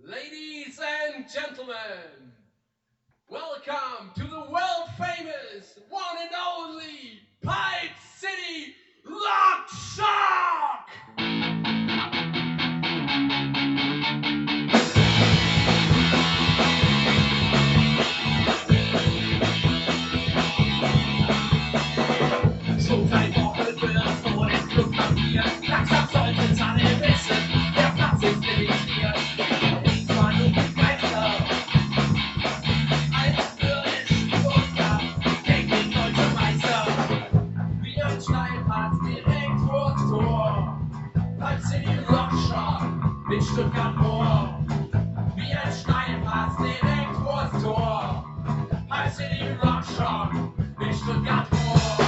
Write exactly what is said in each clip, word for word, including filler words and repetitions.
Ladies and gentlemen, welcome to the world famous, one and only Pipe City Lock Shock! So seit Wochen wird vor dem Club kapiert. Langsam sollten alle wissen, der Platz ist limitiert. Ich war nur Begleiter, als würde ich runter, gegen den deutschen Meister. Wie ein Steilpass direkt vors Tor. Pipe City Lock Shock mit Stuttgart Moor. Wie ein Steilpass direkt vors Tor. Pipe City Lock Shock mit Stuttgart Moor.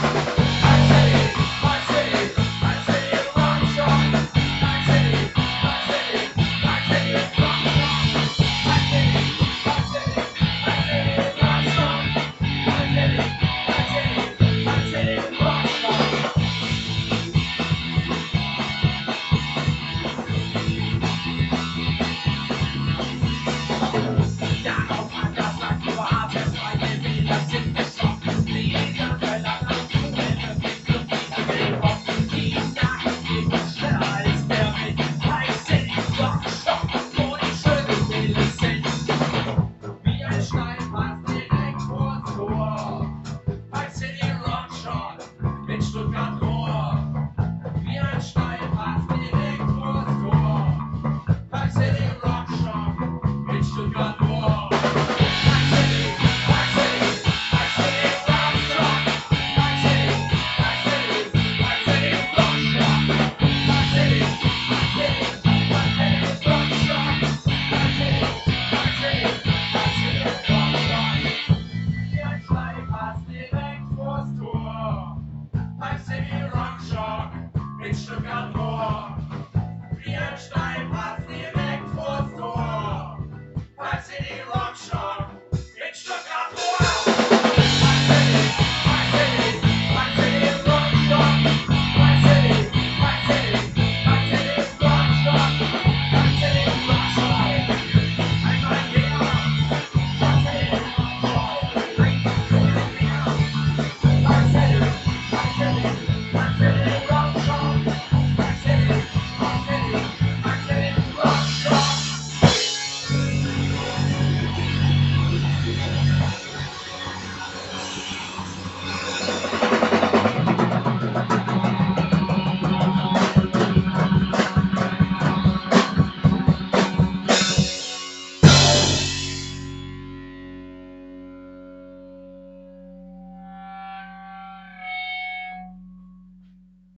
Stuttgart Moor, wie ein Steilpass direkt vors Tor. Pipe City Lock Shock mit Stuttgart Moor. Pipe City, Pipe City, Pipe City Lock Shock. Pipe City, Pipe City, Pipe City Lock Shock. Pipe City, Pipe City, Pipe City Lock Shock. Pipe City, Pipe City, Pipe City Lock Shock. Wie ein Steilpass direkt vors Tor. Pipe City Lock Shock mit Stuttgart Moor.